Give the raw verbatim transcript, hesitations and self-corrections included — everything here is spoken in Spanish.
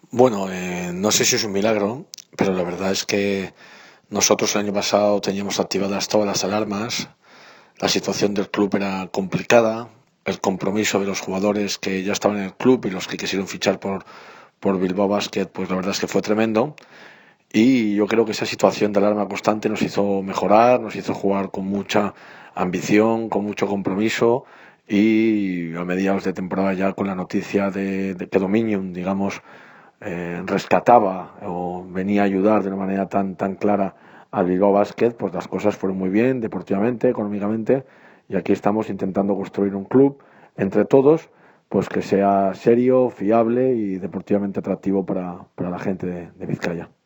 Bueno, eh, no sé si es un milagro, pero la verdad es que nosotros el año pasado teníamos activadas todas las alarmas, la situación del club era complicada, el compromiso de los jugadores que ya estaban en el club y los que quisieron fichar por, por Bilbao Basket, pues la verdad es que fue tremendo. Y yo creo que esa situación de alarma constante nos hizo mejorar, nos hizo jugar con mucha ambición, con mucho compromiso y a mediados de temporada ya con la noticia de, de que Dominion, digamos, eh, rescataba o venía a ayudar de una manera tan, tan clara al Bilbao Basket, pues las cosas fueron muy bien deportivamente, económicamente y aquí estamos intentando construir un club entre todos pues que sea serio, fiable y deportivamente atractivo para, para la gente de, de Vizcaya.